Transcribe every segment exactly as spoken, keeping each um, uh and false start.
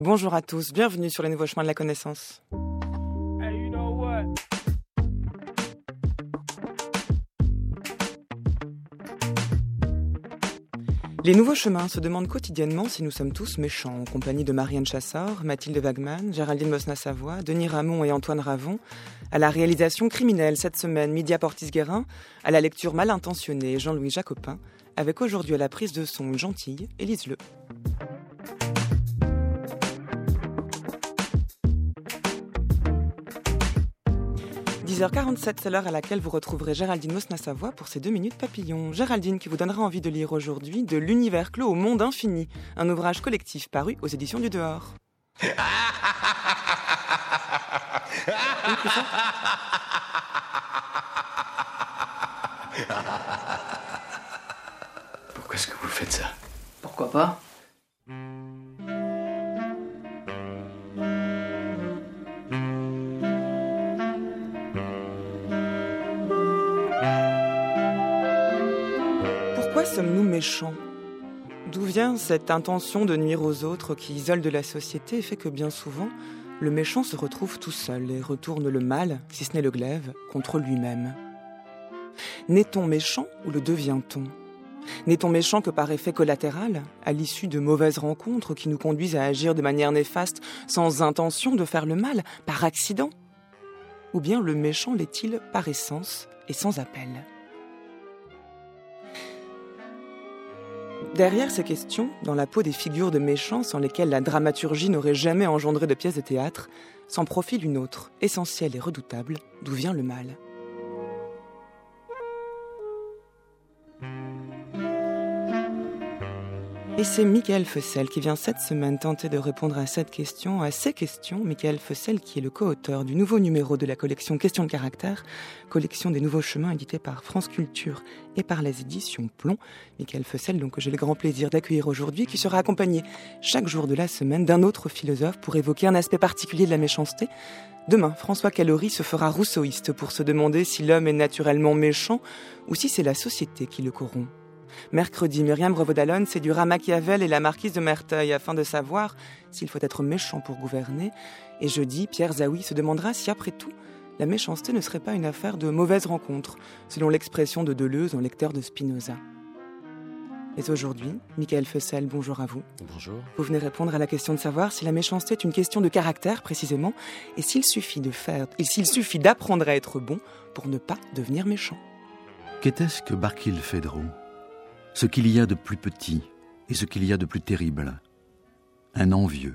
Bonjour à tous, bienvenue sur les nouveaux chemins de la connaissance. Hey, you know what? Les nouveaux chemins se demandent quotidiennement si nous sommes tous méchants, en compagnie de Marianne Chassor, Mathilde Wagman, Géraldine Mosna-Savoie, Denis Ramon et Antoine Ravon, à la réalisation criminelle cette semaine, Mydia Portis-Guérin, à la lecture mal intentionnée, Jean-Louis Jacopin, avec aujourd'hui à la prise de son une gentille, Élise Le. dix heures quarante-sept, c'est l'heure à laquelle vous retrouverez Géraldine Mosna-Savoie pour ses deux minutes papillons. Géraldine qui vous donnera envie de lire aujourd'hui De l'univers clos au monde infini, un ouvrage collectif paru aux éditions du Dehors. Oui, plus fort. Pourquoi est-ce que vous faites ça? Pourquoi pas? Pourquoi sommes-nous méchants ? D'où vient cette intention de nuire aux autres qui isole de la société et fait que bien souvent, le méchant se retrouve tout seul et retourne le mal, si ce n'est le glaive, contre lui-même. N'est-on méchant ou le devient-on ? N'est-on méchant que par effet collatéral, à l'issue de mauvaises rencontres qui nous conduisent à agir de manière néfaste sans intention de faire le mal, par accident ? Ou bien le méchant l'est-il par essence et sans appel ? Derrière ces questions, dans la peau des figures de méchants sans lesquelles la dramaturgie n'aurait jamais engendré de pièces de théâtre, s'en profile une autre, essentielle et redoutable, d'où vient le mal. Et c'est Michael Fessel qui vient cette semaine tenter de répondre à cette question, à ces questions. Michael Fessel qui est le co-auteur du nouveau numéro de la collection Questions de caractère, collection des nouveaux chemins éditée par France Culture et par les éditions Plomb. Michael Fessel, donc, que j'ai le grand plaisir d'accueillir aujourd'hui, qui sera accompagné chaque jour de la semaine d'un autre philosophe pour évoquer un aspect particulier de la méchanceté. Demain, François Calori se fera rousseauiste pour se demander si l'homme est naturellement méchant ou si c'est la société qui le corrompt. Mercredi, Myriam Revaud-Dallon séduira Machiavel et la marquise de Merteuil afin de savoir s'il faut être méchant pour gouverner. Et jeudi, Pierre Zaoui se demandera si, après tout, la méchanceté ne serait pas une affaire de mauvaises rencontres, selon l'expression de Deleuze en lecteur de Spinoza. Et aujourd'hui, Michael Fessel, bonjour à vous. Bonjour. Vous venez répondre à la question de savoir si la méchanceté est une question de caractère, précisément, et s'il suffit de faire, et s'il suffit d'apprendre à être bon pour ne pas devenir méchant. Qu'était-ce que Barkilphedro ? Ce qu'il y a de plus petit et ce qu'il y a de plus terrible. Un envieux.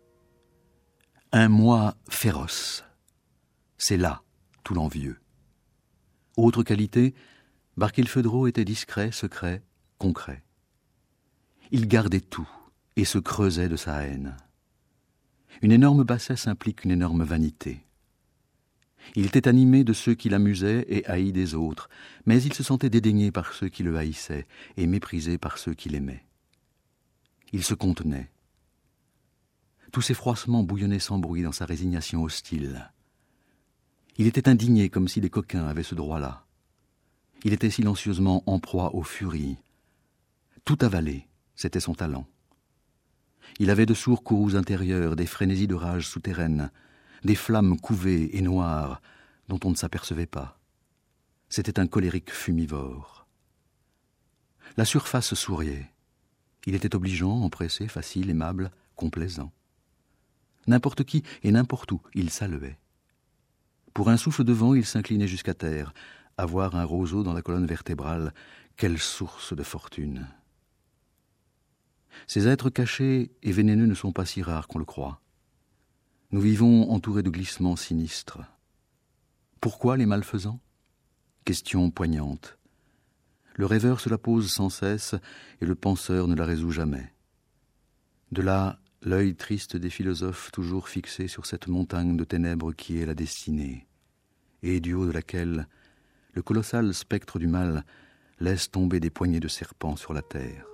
Un moi féroce. C'est là tout l'envieux. Autre qualité, Barkilphedro était discret, secret, concret. Il gardait tout et se creusait de sa haine. Une énorme bassesse implique une énorme vanité. Il était animé de ceux qui l'amusaient et haï des autres, mais il se sentait dédaigné par ceux qui le haïssaient et méprisé par ceux qui l'aimaient. Il se contenait. Tous ses froissements bouillonnaient sans bruit dans sa résignation hostile. Il était indigné comme si des coquins avaient ce droit-là. Il était silencieusement en proie aux furies. Tout avaler, c'était son talent. Il avait de sourds courroux intérieurs, des frénésies de rage souterraines, des flammes couvées et noires dont on ne s'apercevait pas. C'était un colérique fumivore. La surface souriait. Il était obligeant, empressé, facile, aimable, complaisant. N'importe qui et n'importe où, il saluait. Pour un souffle de vent, il s'inclinait jusqu'à terre. Avoir un roseau dans la colonne vertébrale, quelle source de fortune. Ces êtres cachés et vénéneux ne sont pas si rares qu'on le croit. Nous vivons entourés de glissements sinistres. Pourquoi les malfaisants ? Question poignante. Le rêveur se la pose sans cesse et le penseur ne la résout jamais. De là, l'œil triste des philosophes toujours fixé sur cette montagne de ténèbres qui est la destinée, et du haut de laquelle le colossal spectre du mal laisse tomber des poignées de serpents sur la terre.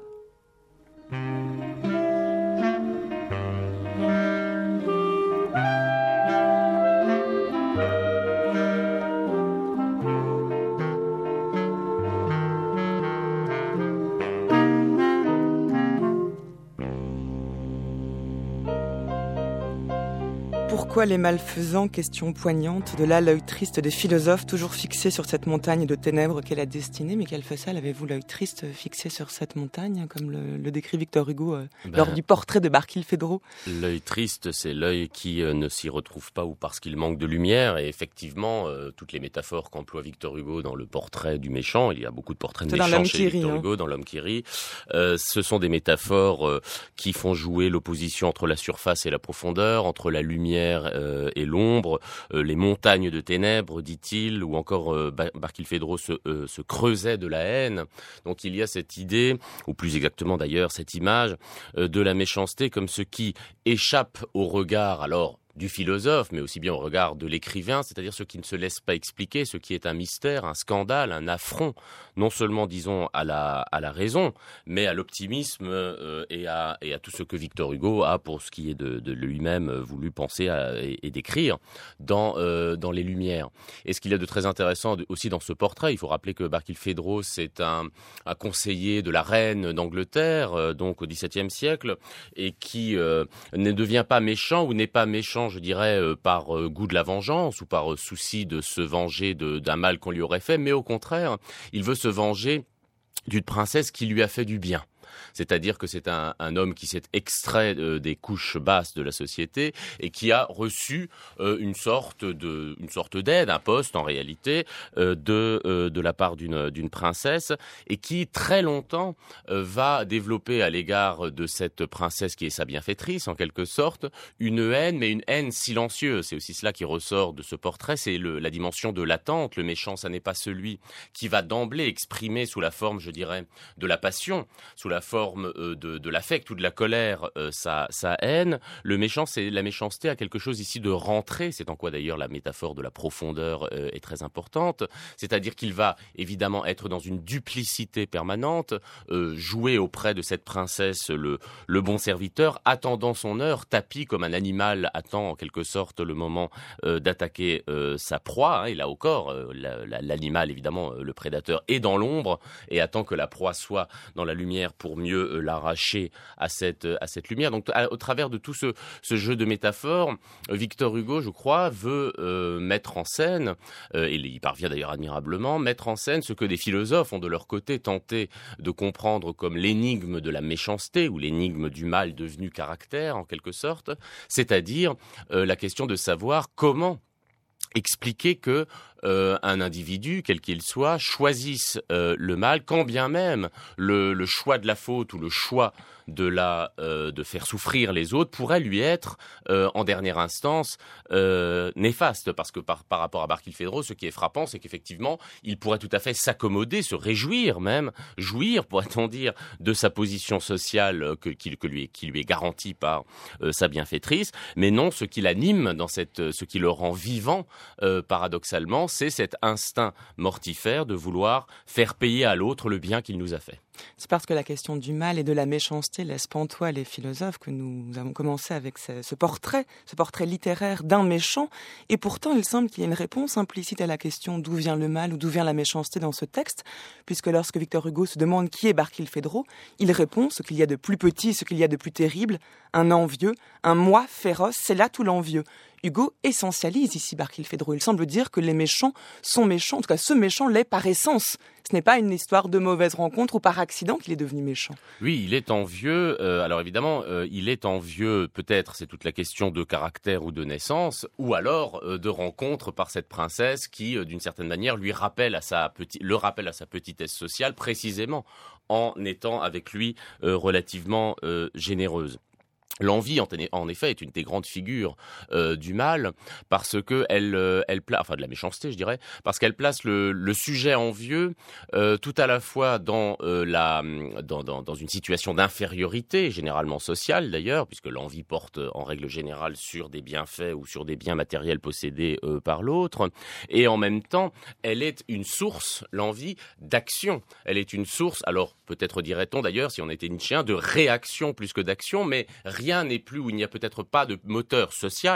Pourquoi les malfaisants, question poignante, de là l'œil triste des philosophes, toujours fixé sur cette montagne de ténèbres qu'est la destinée. Michael Fossel, avez-vous l'œil triste fixé sur cette montagne, comme le, le décrit Victor Hugo euh, ben, lors du portrait de Barkilphedro? L'œil triste, c'est l'œil qui euh, ne s'y retrouve pas ou parce qu'il manque de lumière. Et effectivement, euh, toutes les métaphores qu'emploie Victor Hugo dans le portrait du méchant, il y a beaucoup de portraits de méchants chez Victor Hugo, hein. Dans L'Homme qui rit, euh, ce sont des métaphores euh, qui font jouer l'opposition entre la surface et la profondeur, entre la lumière Euh, et l'ombre, euh, les montagnes de ténèbres, dit-il, ou encore euh, Barkilphedro se, euh, se creusait de la haine. Donc il y a cette idée, ou plus exactement d'ailleurs cette image, euh, de la méchanceté comme ce qui échappe au regard, alors du philosophe, mais aussi bien au regard de l'écrivain, c'est-à-dire ce qui ne se laisse pas expliquer, ce qui est un mystère, un scandale, un affront, non seulement, disons, à la, à la raison, mais à l'optimisme euh, et, à, et à tout ce que Victor Hugo a, pour ce qui est de, de lui-même, voulu penser à, et, et décrire dans, euh, dans les Lumières. Et ce qu'il y a de très intéressant aussi dans ce portrait, il faut rappeler que Barkilphedro, c'est un, un conseiller de la reine d'Angleterre, euh, donc au dix-septième siècle, et qui euh, ne devient pas méchant ou n'est pas méchant, je dirais, euh, par euh, goût de la vengeance ou par euh, souci de se venger de, d'un mal qu'on lui aurait fait, mais au contraire, il veut se venger d'une princesse qui lui a fait du bien. C'est-à-dire que c'est un, un homme qui s'est extrait euh, des couches basses de la société et qui a reçu euh, une sorte de, une sorte d'aide, un poste en réalité, euh, de, euh, de la part d'une, d'une princesse, et qui très longtemps euh, va développer à l'égard de cette princesse qui est sa bienfaitrice en quelque sorte, une haine, mais une haine silencieuse. C'est aussi cela qui ressort de ce portrait, c'est le, la dimension de l'attente. Le méchant, ça n'est pas celui qui va d'emblée exprimer sous la forme, je dirais, de la passion, sous la forme euh, de, de l'affect ou de la colère, euh, sa, sa haine. Le méchant, c'est la méchanceté a quelque chose ici de rentré. C'est en quoi d'ailleurs la métaphore de la profondeur euh, est très importante. C'est-à-dire qu'il va évidemment être dans une duplicité permanente, euh, jouer auprès de cette princesse le, le bon serviteur, attendant son heure, tapi comme un animal attend en quelque sorte le moment euh, d'attaquer euh, sa proie. Hein, et là au corps, euh, la, la, l'animal évidemment, euh, le prédateur est dans l'ombre et attend que la proie soit dans la lumière pour mieux euh, l'arracher à cette, à cette lumière. Donc à, au travers de tout ce, ce jeu de métaphores, Victor Hugo, je crois, veut euh, mettre en scène, euh, et il y parvient d'ailleurs admirablement, mettre en scène ce que des philosophes ont de leur côté tenté de comprendre comme l'énigme de la méchanceté ou l'énigme du mal devenu caractère en quelque sorte, c'est-à-dire euh, la question de savoir comment expliquer que euh, un individu, quel qu'il soit, choisisse euh, le mal, quand bien même le, le choix de la faute ou le choix de la euh, de faire souffrir les autres pourrait lui être euh, en dernière instance euh, néfaste, parce que par, par rapport à Barkilphedro, ce qui est frappant, c'est qu'effectivement il pourrait tout à fait s'accommoder, se réjouir même, jouir, pourrait-on dire, de sa position sociale que, qui, que lui, qui lui est garantie par euh, sa bienfaitrice, mais non, ce qui l'anime dans cette, ce qui le rend vivant, euh, paradoxalement, c'est cet instinct mortifère de vouloir faire payer à l'autre le bien qu'il nous a fait. C'est parce que la question du mal et de la méchanceté laisse pantois les philosophes que nous avons commencé avec ce, ce portrait, ce portrait littéraire d'un méchant. Et pourtant, il semble qu'il y ait une réponse implicite à la question d'où vient le mal ou d'où vient la méchanceté dans ce texte, puisque lorsque Victor Hugo se demande qui est Barkilphedro, il répond ce qu'il y a de plus petit, ce qu'il y a de plus terrible, un envieux, un moi féroce, c'est là tout l'envieux. Hugo essentialise ici Barkilphedro. Il semble dire que les méchants sont méchants, en tout cas ce méchant l'est par essence. Ce n'est pas une histoire de mauvaise rencontre ou par accident qu'il est devenu méchant. Oui, il est envieux. Euh, alors évidemment, euh, il est envieux, peut-être, c'est toute la question de caractère ou de naissance, ou alors euh, de rencontre par cette princesse qui, euh, d'une certaine manière, lui rappelle à sa petite, le rappelle à sa petitesse sociale, précisément en étant avec lui euh, relativement euh, généreuse. L'envie, en effet, est une des grandes figures euh, du mal, parce que elle, euh, elle place, enfin de la méchanceté, je dirais, parce qu'elle place le, le sujet envieux euh, tout à la fois dans euh, la, dans, dans, dans une situation d'infériorité, généralement sociale d'ailleurs, puisque l'envie porte en règle générale sur des bienfaits ou sur des biens matériels possédés euh, par l'autre, et en même temps, elle est une source, l'envie, d'action. Elle est une source, alors peut-être dirait-on d'ailleurs, si on était nietzschéen, de réaction plus que d'action, mais rien Rien n'est plus, où il n'y a peut-être pas de moteur social,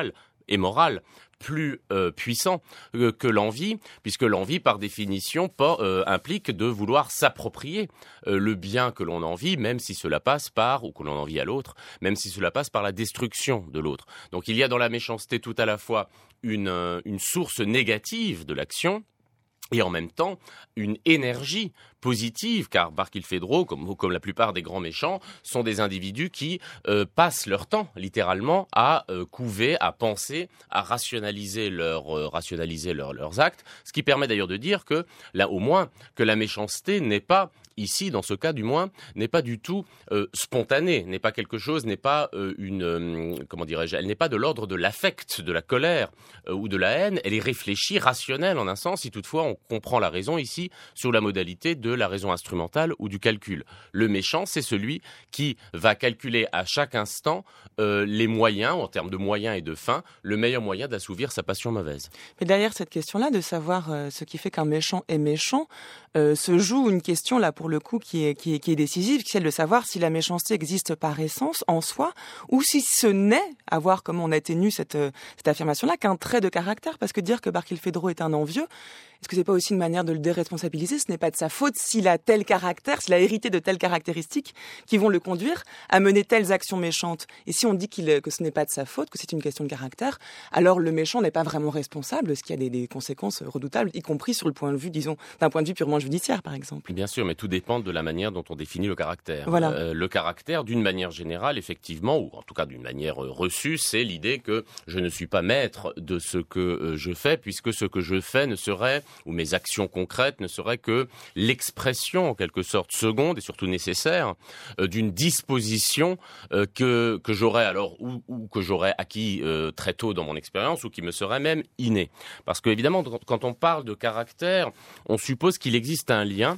et moral plus euh, puissant euh, que l'envie, puisque l'envie, par définition, pas, euh, implique de vouloir s'approprier euh, le bien que l'on envie, même si cela passe par, ou que l'on envie à l'autre, même si cela passe par la destruction de l'autre. Donc il y a dans la méchanceté tout à la fois une, euh, une source négative de l'action, et en même temps une énergie positive, car Barkilphedro, comme, comme la plupart des grands méchants, sont des individus qui euh, passent leur temps, littéralement, à euh, couver, à penser, à rationaliser, leur, euh, rationaliser leur, leurs actes, ce qui permet d'ailleurs de dire que, là au moins, que la méchanceté n'est pas, ici, dans ce cas du moins, n'est pas du tout euh, spontanée, n'est pas quelque chose, n'est pas euh, une, euh, comment dirais-je, elle n'est pas de l'ordre de l'affect, de la colère euh, ou de la haine, elle est réfléchie, rationnelle en un sens, si toutefois on comprend la raison ici sur la modalité de la raison instrumentale ou du calcul. Le méchant, c'est celui qui va calculer à chaque instant euh, les moyens, en termes de moyens et de fins, le meilleur moyen d'assouvir sa passion mauvaise. Mais derrière cette question-là, de savoir euh, ce qui fait qu'un méchant est méchant, euh, se joue une question là pour le coup qui est, qui est, qui est décisive, qui est celle de savoir si la méchanceté existe par essence, en soi, ou si ce n'est, à voir comment on atténue cette, cette affirmation-là, qu'un trait de caractère. Parce que dire que Barkilphedro est un envieux, est-ce que c'est pas aussi une manière de le déresponsabiliser? Ce n'est pas de sa faute s'il a tel caractère, s'il a hérité de telles caractéristiques qui vont le conduire à mener telles actions méchantes. Et si on dit qu'il, que ce n'est pas de sa faute, que c'est une question de caractère, alors le méchant n'est pas vraiment responsable, ce qui a des, des conséquences redoutables, y compris sur le point de vue, disons, d'un point de vue purement judiciaire, par exemple. Bien sûr, mais tout dépend de la manière dont on définit le caractère. Voilà. Euh, le caractère, d'une manière générale, effectivement, ou en tout cas d'une manière reçue, c'est l'idée que je ne suis pas maître de ce que euh, je fais, puisque ce que je fais ne serait, ou mes actions concrètes ne seraient que l'expression, en quelque sorte, seconde et surtout nécessaire, euh, d'une disposition euh, que, que j'aurais alors, ou, ou que j'aurais acquis euh, très tôt dans mon expérience, ou qui me serait même innée. Parce que, évidemment, quand on parle de caractère, on suppose qu'il existe un lien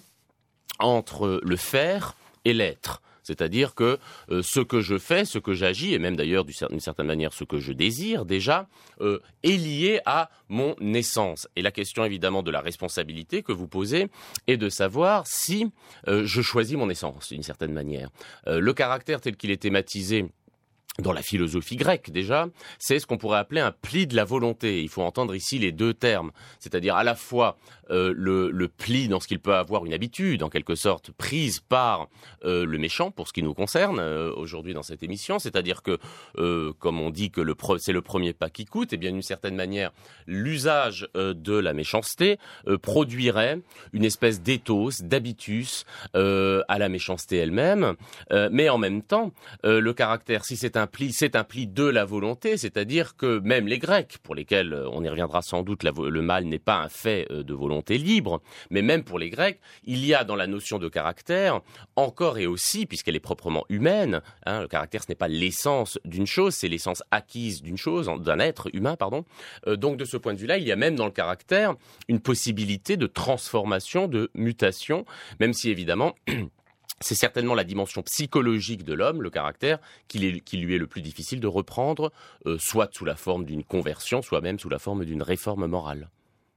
entre le faire et l'être. C'est-à-dire que euh, ce que je fais, ce que j'agis, et même d'ailleurs d'une certaine manière ce que je désire déjà, euh, est lié à mon essence. Et la question évidemment de la responsabilité que vous posez est de savoir si euh, je choisis mon essence d'une certaine manière. Euh, le caractère tel qu'il est thématisé dans la philosophie grecque déjà, c'est ce qu'on pourrait appeler un pli de la volonté. Il faut entendre ici les deux termes, c'est-à-dire à la fois euh, le, le pli dans ce qu'il peut avoir une habitude, en quelque sorte, prise par euh, le méchant, pour ce qui nous concerne euh, aujourd'hui dans cette émission, c'est-à-dire que, euh, comme on dit que le pre- c'est le premier pas qui coûte, et bien d'une certaine manière, l'usage euh, de la méchanceté euh, produirait une espèce d'éthos, d'habitus euh, à la méchanceté elle-même, euh, mais en même temps, euh, le caractère, si c'est un pli, c'est un pli de la volonté, c'est-à-dire que même les Grecs, pour lesquels on y reviendra sans doute, la, le mal n'est pas un fait de volonté libre, mais même pour les Grecs, il y a dans la notion de caractère, encore et aussi, puisqu'elle est proprement humaine, hein, le caractère ce n'est pas l'essence d'une chose, c'est l'essence acquise d'une chose, d'un être humain, pardon. Euh, donc de ce point de vue-là, il y a même dans le caractère une possibilité de transformation, de mutation, même si évidemment c'est certainement la dimension psychologique de l'homme, le caractère, qui, est, qui lui est le plus difficile de reprendre, euh, soit sous la forme d'une conversion, soit même sous la forme d'une réforme morale.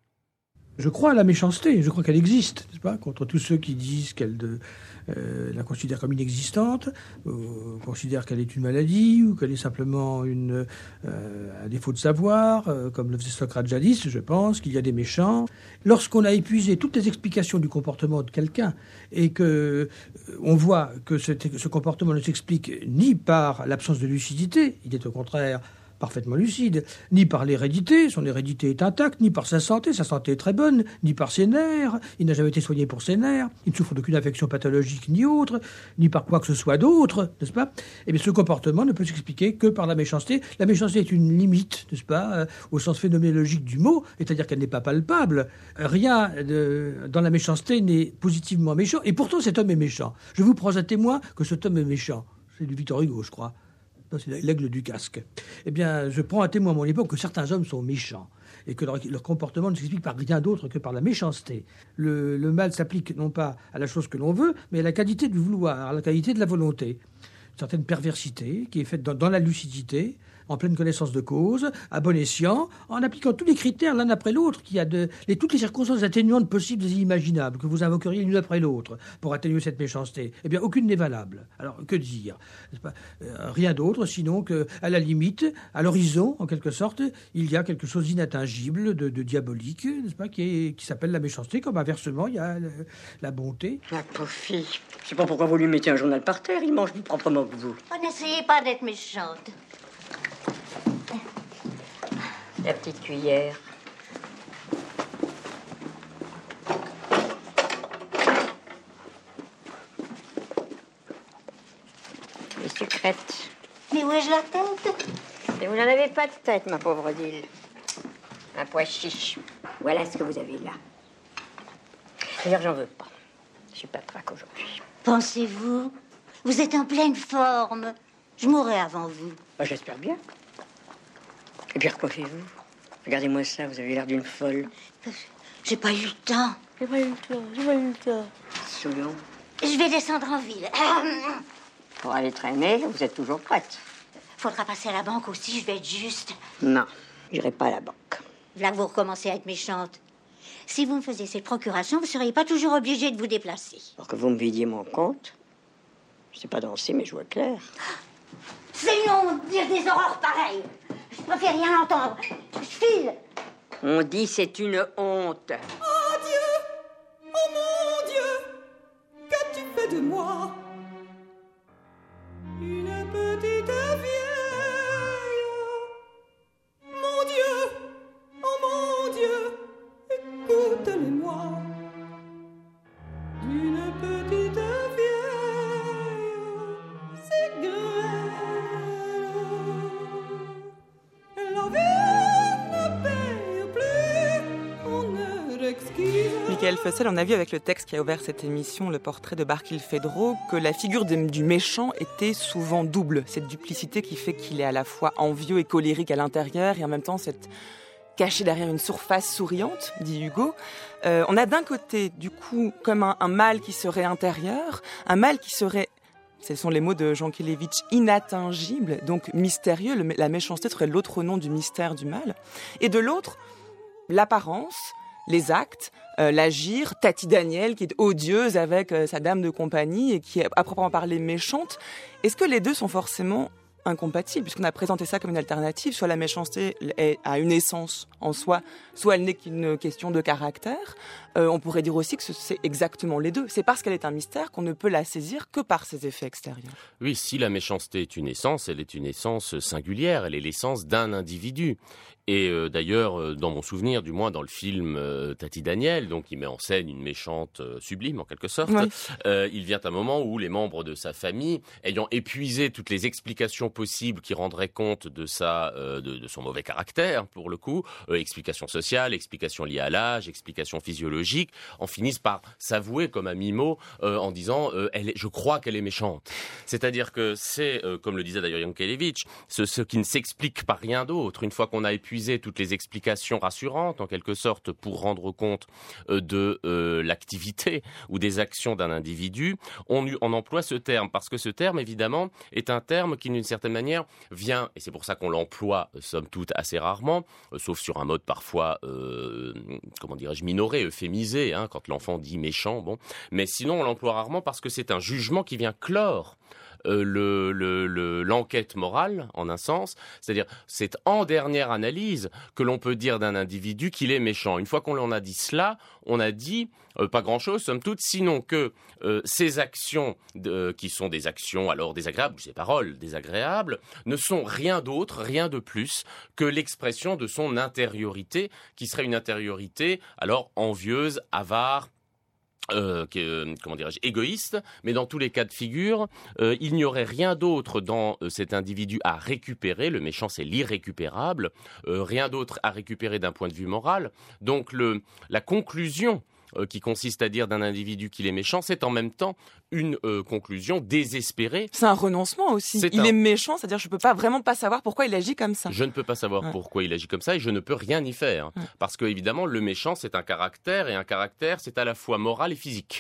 Je crois à la méchanceté, je crois qu'elle existe, n'est-ce pas, contre tous ceux qui disent qu'elle de, euh, la considèrent comme inexistante, euh, considèrent qu'elle est une maladie, ou qu'elle est simplement une, euh, un défaut de savoir, euh, comme le faisait Socrate jadis, je pense, qu'il y a des méchants. Lorsqu'on a épuisé toutes les explications du comportement de quelqu'un, et que euh, on voit que ce, ce comportement ne s'explique ni par l'absence de lucidité, il est au contraire parfaitement lucide, ni par l'hérédité, son hérédité est intacte, ni par sa santé, sa santé est très bonne, ni par ses nerfs, il n'a jamais été soigné pour ses nerfs, il ne souffre d'aucune affection pathologique ni autre, ni par quoi que ce soit d'autre, n'est-ce pas? Eh bien, ce comportement ne peut s'expliquer que par la méchanceté. La méchanceté est une limite, n'est-ce pas, euh, au sens phénoménologique du mot, c'est-à-dire qu'elle n'est pas palpable. Rien de, dans la méchanceté n'est positivement méchant, et pourtant cet homme est méchant. Je vous prends à témoin que cet homme est méchant. C'est du Victor Hugo, je crois. Non, c'est l'aigle du casque. Eh bien, je prends à témoin à mon époque que certains hommes sont méchants et que leur, leur comportement ne s'explique par rien d'autre que par la méchanceté. Le, le mal s'applique non pas à la chose que l'on veut, mais à la qualité du vouloir, à la qualité de la volonté. Une certaine perversité qui est faite dans, dans la lucidité, en pleine connaissance de cause, à bon escient, en appliquant tous les critères l'un après l'autre, qui a de, les, toutes les circonstances atténuantes possibles et inimaginables que vous invoqueriez l'une après l'autre pour atténuer cette méchanceté. Eh bien, aucune n'est valable. Alors, que dire, n'est-ce pas ? euh, Rien d'autre, sinon que, à la limite, à l'horizon, en quelque sorte, il y a quelque chose d'inattingible, de, de diabolique, n'est-ce pas, qui, est, qui s'appelle la méchanceté, comme inversement, il y a le, la bonté. La pauvre fille. Je sais pas pourquoi vous lui mettez un journal par terre, il mange plus proprement que vous. Oh, n'essayez pas d'être méchante. La petite cuillère. Les sucrètes. Mais où est-je la tête? Et vous n'en avez pas de tête, ma pauvre Odile. Un pois chiche. Voilà ce que vous avez là. D'ailleurs, j'en veux pas. Je suis pas traque aujourd'hui. Pensez-vous? Vous êtes en pleine forme. Je mourrai avant vous. Bah, j'espère bien. Et puis, recoiffez-vous. Regardez-moi ça, vous avez l'air d'une folle. J'ai pas eu le temps. J'ai pas eu le temps, j'ai pas eu le temps. Souvent. Je vais descendre en ville. Pour aller traîner, vous êtes toujours prête. Faudra passer à la banque aussi, je vais être juste. Non, j'irai pas à la banque. Là, vous recommencez à être méchante. Si vous me faisiez cette procuration, vous ne seriez pas toujours obligée de vous déplacer. Pour que vous me vidiez mon compte, je sais pas danser, mais je vois clair. C'est une honte de dire des horreurs pareilles. Je préfère rien entendre. Je file. On dit c'est une honte. Oh Dieu, oh mon Dieu, qu'as-tu fait de moi? Une petite vieille. Mon Dieu, oh mon Dieu, écoute-le-moi. D'une petite vieille, c'est grêle. La vie ne paye plus, on ne l'exquise. Michael Fussell, on a vu avec le texte qui a ouvert cette émission, le portrait de Barkilphedro, que la figure de, du méchant était souvent double. Cette duplicité qui fait qu'il est à la fois envieux et colérique à l'intérieur et en même temps cette caché derrière une surface souriante, dit Hugo. Euh, on a d'un côté, du coup, comme un, un mal qui serait intérieur, un mal qui serait, ce sont les mots de Jean Kelevitch, inattingible, donc mystérieux. Le, la méchanceté serait l'autre nom du mystère du mal. Et de l'autre, l'apparence, les actes, euh, l'agir, Tati Daniel qui est odieuse avec euh, sa dame de compagnie et qui est à proprement parler méchante. Est-ce que les deux sont forcément incompatibles, puisqu'on a présenté ça comme une alternative? Soit la méchanceté a une essence en soi, soit elle n'est qu'une question de caractère. Euh, on pourrait dire aussi que c'est exactement les deux. C'est parce qu'elle est un mystère qu'on ne peut la saisir que par ses effets extérieurs. Oui, si la méchanceté est une essence, elle est une essence singulière, elle est l'essence d'un individu. Et euh, d'ailleurs, euh, dans mon souvenir, du moins dans le film euh, Tati Daniel, donc il met en scène une méchante euh, sublime en quelque sorte, oui. euh, il vient un moment où les membres de sa famille, ayant épuisé toutes les explications possibles qui rendraient compte de, sa, euh, de, de son mauvais caractère, pour le coup, euh, explications sociales, explications liées à l'âge, explications physiologiques, en finissent par s'avouer comme à mi-mot euh, en disant euh, elle est, « je crois qu'elle est méchante ». C'est-à-dire que c'est, euh, comme le disait d'ailleurs Jan Kelevitch, ce, ce qui ne s'explique par rien d'autre. Une fois qu'on a épuisé toutes les explications rassurantes, en quelque sorte, pour rendre compte euh, de euh, l'activité ou des actions d'un individu, on, on emploie ce terme, parce que ce terme, évidemment, est un terme qui, d'une certaine manière, vient, et c'est pour ça qu'on l'emploie, somme toute, assez rarement, euh, sauf sur un mode parfois, euh, comment dirais-je, minoré, euphémisé, hein, quand l'enfant dit méchant, bon, mais sinon on l'emploie rarement parce que c'est un jugement qui vient clore Euh, le, le, le, l'enquête morale, en un sens. C'est-à-dire, c'est en dernière analyse que l'on peut dire d'un individu qu'il est méchant. Une fois qu'on en a dit cela, on a dit euh, pas grand-chose, somme toute, sinon que euh, ces actions, de, qui sont des actions alors désagréables, ou ces paroles désagréables, ne sont rien d'autre, rien de plus que l'expression de son intériorité, qui serait une intériorité alors envieuse, avare, Euh, que, comment dirais-je, égoïste, mais dans tous les cas de figure, euh, il n'y aurait rien d'autre dans euh, cet individu à récupérer. Le méchant, c'est l'irrécupérable. Euh, rien d'autre à récupérer d'un point de vue moral. Donc, le, la conclusion euh, qui consiste à dire d'un individu qu'il est méchant, c'est en même temps une euh, conclusion désespérée. C'est un renoncement aussi. C'est il un... est méchant, c'est-à-dire je ne peux pas vraiment pas savoir pourquoi il agit comme ça. Je ne peux pas savoir ouais. pourquoi il agit comme ça et je ne peux rien y faire. Ouais. Parce que, évidemment, le méchant, c'est un caractère et un caractère, c'est à la fois moral et physique.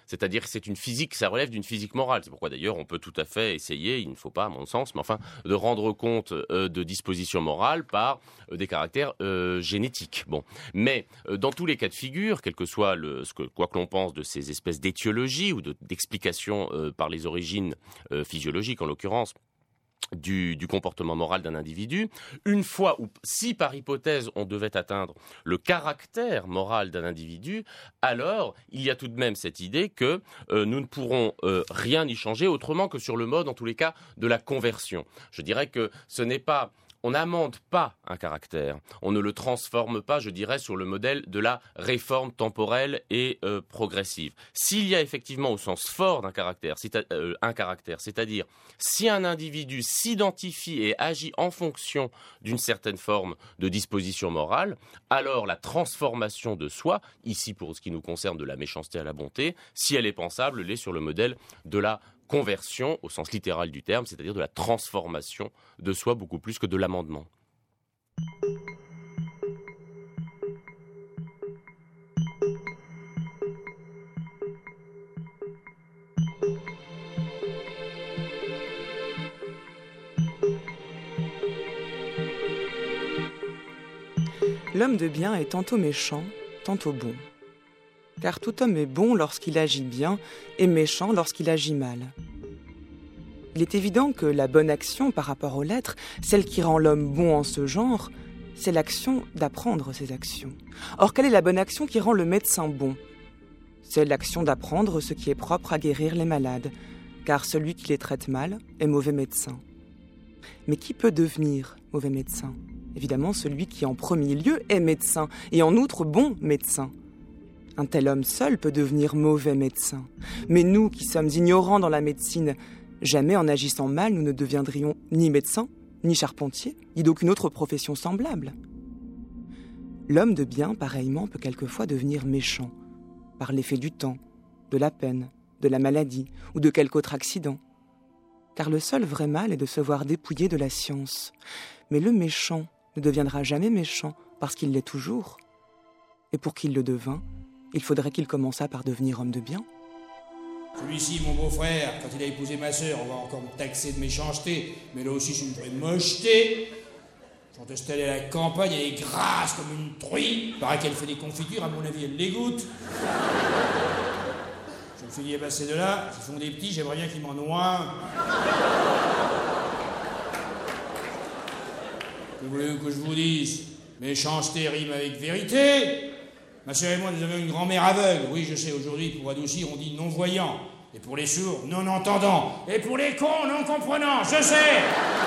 C'est-à-dire que c'est une physique, ça relève d'une physique morale. C'est pourquoi d'ailleurs on peut tout à fait essayer, il ne faut pas à mon sens, mais enfin, de rendre compte euh, de dispositions morales par euh, des caractères euh, génétiques. Bon. Mais euh, dans tous les cas de figure, quel que soit le, ce que, quoi que l'on pense de ces espèces d'étiologie ou de, d'explications euh, par les origines euh, physiologiques en l'occurrence, Du, du comportement moral d'un individu, une fois ou si par hypothèse on devait atteindre le caractère moral d'un individu, alors il y a tout de même cette idée que euh, nous ne pourrons euh, rien y changer autrement que sur le mode, en tous les cas, de la conversion. Je dirais que ce n'est pas... On n'amende pas un caractère, on ne le transforme pas, je dirais, sur le modèle de la réforme temporelle et euh, progressive. S'il y a effectivement au sens fort d'un caractère, c'est à, euh, un caractère, c'est-à-dire si un individu s'identifie et agit en fonction d'une certaine forme de disposition morale, alors la transformation de soi, ici pour ce qui nous concerne de la méchanceté à la bonté, si elle est pensable, elle est sur le modèle de la conversion au sens littéral du terme, c'est-à-dire de la transformation de soi beaucoup plus que de l'amendement. L'homme de bien est tantôt méchant, tantôt bon. Car tout homme est bon lorsqu'il agit bien et méchant lorsqu'il agit mal. Il est évident que la bonne action par rapport aux lettres, celle qui rend l'homme bon en ce genre, c'est l'action d'apprendre ses actions. Or, quelle est la bonne action qui rend le médecin bon ? C'est l'action d'apprendre ce qui est propre à guérir les malades, car celui qui les traite mal est mauvais médecin. Mais qui peut devenir mauvais médecin ? Évidemment, celui qui en premier lieu est médecin, et en outre bon médecin. Un tel homme seul peut devenir mauvais médecin. Mais nous, qui sommes ignorants dans la médecine, jamais en agissant mal, nous ne deviendrions ni médecins, ni charpentiers, ni d'aucune autre profession semblable. L'homme de bien, pareillement, peut quelquefois devenir méchant, par l'effet du temps, de la peine, de la maladie ou de quelque autre accident. Car le seul vrai mal est de se voir dépouillé de la science. Mais le méchant ne deviendra jamais méchant parce qu'il l'est toujours. Et pour qu'il le devint, il faudrait qu'il commençât par devenir homme de bien. Celui-ci, mon beau-frère, quand il a épousé ma sœur, on va encore me taxer de méchanceté, mais là aussi c'est une vraie mocheté. Ils sont installés à la campagne, elle est grasse comme une truie. Il paraît qu'elle fait des confitures, à mon avis elle les goûte. Je me suis dit, eh ben ces deux-là, s'ils font des petits, j'aimerais bien qu'ils m'en noient. Que voulez-vous que je vous dise ? Méchanceté rime avec vérité. Ma sœur et moi, nous avons une grand-mère aveugle. Oui, je sais, aujourd'hui, pour adoucir, on dit non-voyant. Et pour les sourds, non-entendants. Et pour les cons, non-comprenants. Je sais.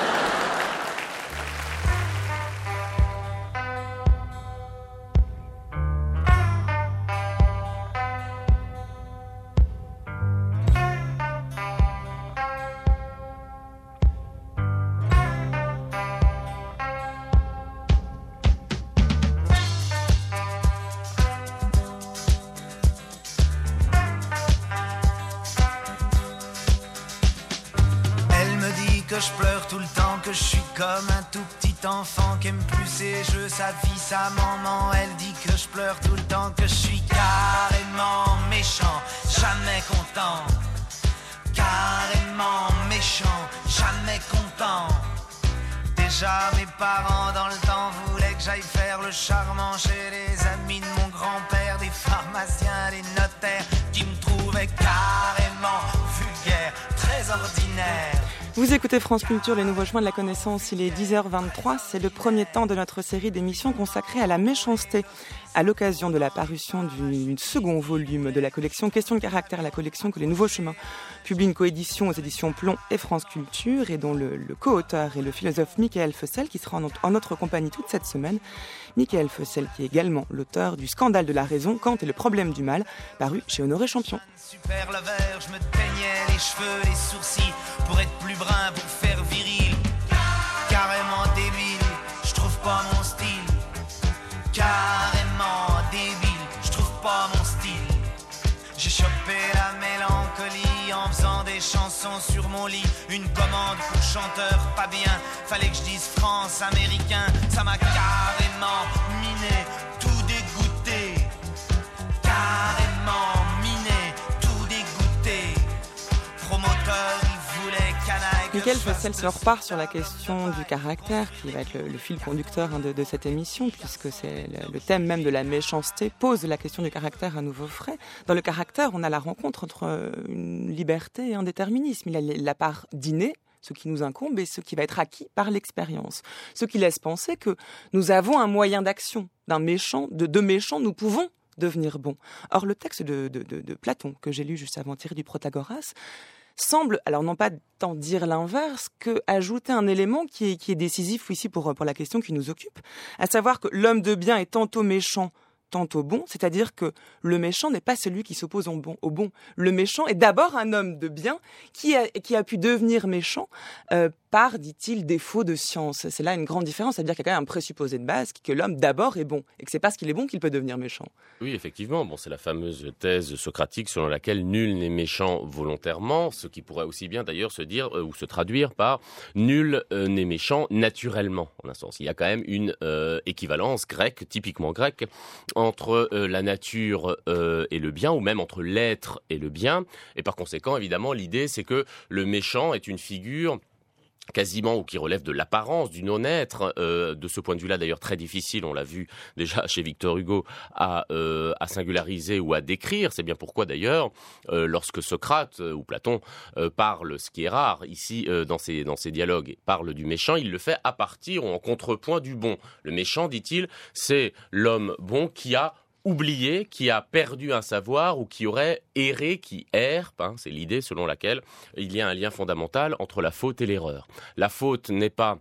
Que je pleure tout le temps, que je suis comme un tout petit enfant qui aime plus ses jeux, sa vie, sa maman. Elle dit que je pleure tout le temps, que je suis carrément méchant, jamais content. Carrément méchant, jamais content. Déjà mes parents dans le temps voulaient que j'aille faire le charmant chez les amis de mon grand-père, des pharmaciens, des notaires qui me trouvaient carrément vulgaire, très ordinaire. Vous écoutez France Culture, les nouveaux chemins de la connaissance, il est dix heures vingt-trois, c'est le premier temps de notre série d'émissions consacrée à la méchanceté. À l'occasion de la parution du second volume de la collection Questions de caractère, la collection que les nouveaux chemins publient une coédition aux éditions Plomb et France Culture et dont le, le co-auteur est le philosophe Michael Fessel qui sera en, en notre compagnie toute cette semaine. Michael Fessel qui est également l'auteur du Scandale de la raison, Kant et le problème du mal, paru chez Honoré Champion. Super lover, je me teignais les cheveux, les sourcils pour être plus brun, pour faire viril. Carrément débile, je trouve pas mon style. Carrément débile, je trouve pas mon style. J'ai chopé la mélancolie en faisant des chansons sur mon lit. Une commande pour chanteur pas bien, fallait que je dise France américain. Ça m'a carrément miné, tout dégoûté. Carrément miné, tout dégoûté. Michael Fossel se repart sur la question du caractère, qui va être le, le fil conducteur hein, de, de cette émission, puisque c'est le, le thème même de la méchanceté pose la question du caractère à nouveau frais. Dans le caractère, on a la rencontre entre une liberté et un déterminisme. Il y a la part d'inné, ce qui nous incombe, et ce qui va être acquis par l'expérience. Ce qui laisse penser que nous avons un moyen d'action. D'un méchant, de deux méchants, nous pouvons devenir bons. Or, le texte de, de, de, de Platon, que j'ai lu juste avant, tiré du Protagoras, semble, alors non pas tant dire l'inverse, que ajouter un élément qui est, qui est décisif ici pour, pour la question qui nous occupe, à savoir que l'homme de bien est tantôt méchant, tantôt bon, c'est-à-dire que le méchant n'est pas celui qui s'oppose au bon. Au bon. Le méchant est d'abord un homme de bien qui a, qui a pu devenir méchant euh, par, dit-il, défaut de science. C'est là une grande différence, c'est-à-dire qu'il y a quand même un présupposé de base, que l'homme d'abord est bon, et que c'est parce qu'il est bon qu'il peut devenir méchant. Oui, effectivement, bon, c'est la fameuse thèse socratique selon laquelle nul n'est méchant volontairement, ce qui pourrait aussi bien d'ailleurs se dire euh, ou se traduire par nul euh, n'est méchant naturellement, en un sens. Il y a quand même une euh, équivalence grecque, typiquement grecque, entre euh, la nature euh, et le bien, ou même entre l'être et le bien. Et par conséquent, évidemment, l'idée, c'est que le méchant est une figure quasiment, ou qui relève de l'apparence, du non-être, euh, de ce point de vue-là d'ailleurs très difficile, on l'a vu déjà chez Victor Hugo, à, euh, à singulariser ou à décrire. C'est bien pourquoi d'ailleurs, euh, lorsque Socrate euh, ou Platon euh, parle, ce qui est rare ici euh, dans ces, dans ces dialogues, parle du méchant, il le fait à partir ou en contrepoint du bon. Le méchant, dit-il, c'est l'homme bon qui a oublié, qui a perdu un savoir ou qui aurait erré, qui erre, hein, c'est l'idée selon laquelle il y a un lien fondamental entre la faute et l'erreur. La faute n'est pas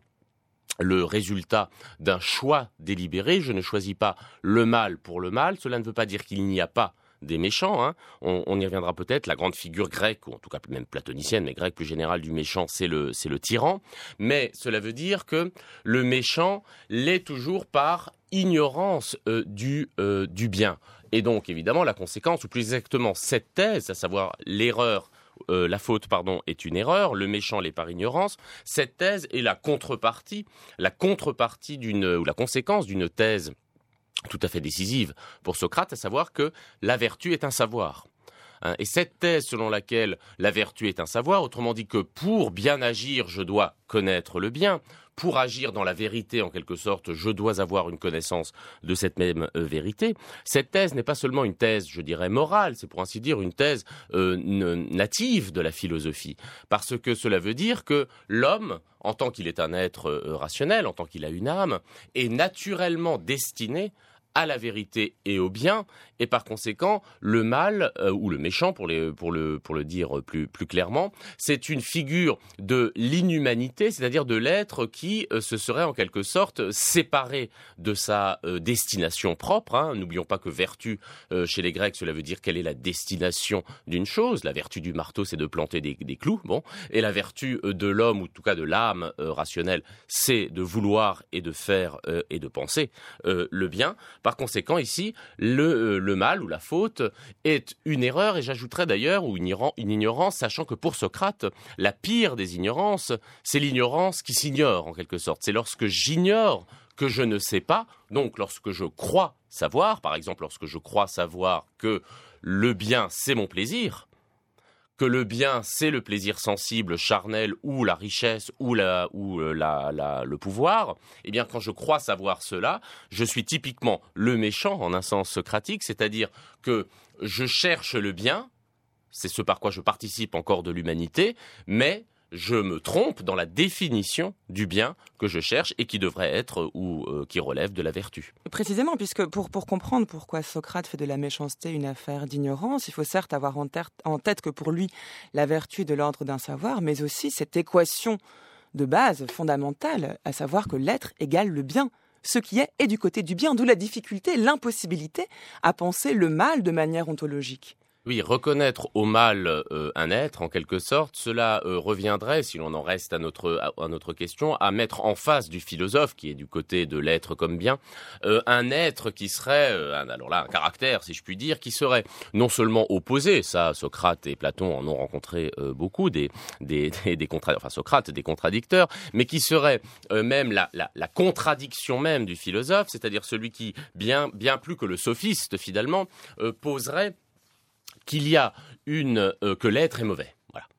le résultat d'un choix délibéré, je ne choisis pas le mal pour le mal, cela ne veut pas dire qu'il n'y a pas des méchants, hein. on, on y reviendra peut-être, la grande figure grecque, ou en tout cas même platonicienne, mais grecque plus générale du méchant, c'est le, c'est le tyran, mais cela veut dire que le méchant l'est toujours par ignorance euh, du, euh, du bien. Et donc, évidemment, la conséquence, ou plus exactement cette thèse, à savoir l'erreur, euh, la faute, pardon, est une erreur, le méchant l'est par ignorance, cette thèse est la contrepartie, la contrepartie d'une, ou la conséquence d'une thèse tout à fait décisive pour Socrate, à savoir que la vertu est un savoir. Et cette thèse selon laquelle la vertu est un savoir, autrement dit que pour bien agir, je dois connaître le bien, pour agir dans la vérité, en quelque sorte, je dois avoir une connaissance de cette même euh, vérité. Cette thèse n'est pas seulement une thèse, je dirais, morale, c'est pour ainsi dire une thèse euh, n- native de la philosophie, parce que cela veut dire que l'homme, en tant qu'il est un être euh, rationnel, en tant qu'il a une âme, est naturellement destiné à la vérité et au bien, et par conséquent, le mal, euh, ou le méchant, pour, les, pour, le, pour le dire plus, plus clairement, c'est une figure de l'inhumanité, c'est-à-dire de l'être qui euh, se serait en quelque sorte séparé de sa euh, destination propre. Hein. N'oublions pas que vertu, euh, chez les Grecs, cela veut dire quelle est la destination d'une chose. La vertu du marteau, c'est de planter des, des clous, bon. Et la vertu euh, de l'homme, ou en tout cas de l'âme euh, rationnelle, c'est de vouloir et de faire euh, et de penser euh, le bien. Par conséquent, ici, le, le mal ou la faute est une erreur, et j'ajouterais d'ailleurs, ou une, une ignorance, sachant que pour Socrate, la pire des ignorances, c'est l'ignorance qui s'ignore, en quelque sorte. C'est lorsque j'ignore que je ne sais pas, donc lorsque je crois savoir, par exemple, lorsque je crois savoir que le bien, c'est mon plaisir, que le bien, c'est le plaisir sensible, charnel, ou la richesse, ou, la, ou la, la, le pouvoir, eh bien, quand je crois savoir cela, je suis typiquement le méchant, en un sens socratique, c'est-à-dire que je cherche le bien, c'est ce par quoi je participe encore de l'humanité, mais je me trompe dans la définition du bien que je cherche et qui devrait être ou euh, qui relève de la vertu. Précisément, puisque pour, pour comprendre pourquoi Socrate fait de la méchanceté une affaire d'ignorance, il faut certes avoir en, ter- en tête que pour lui, la vertu est de l'ordre d'un savoir, mais aussi cette équation de base fondamentale, à savoir que l'être égale le bien. Ce qui est est du côté du bien, d'où la difficulté, l'impossibilité à penser le mal de manière ontologique. Oui, reconnaître au mal euh, un être, en quelque sorte, cela euh, reviendrait, si l'on en reste à notre, à, à notre question, à mettre en face du philosophe, qui est du côté de l'être comme bien, euh, un être qui serait, euh, un, alors là, un caractère, si je puis dire, qui serait non seulement opposé, ça, Socrate et Platon en ont rencontré euh, beaucoup, des, des, des, des contra- enfin Socrate, des contradicteurs, mais qui serait euh, même la, la, la contradiction même du philosophe, c'est-à-dire celui qui, bien, bien plus que le sophiste, finalement, euh, poserait qu'il y a une euh, que l'être est mauvais, voilà,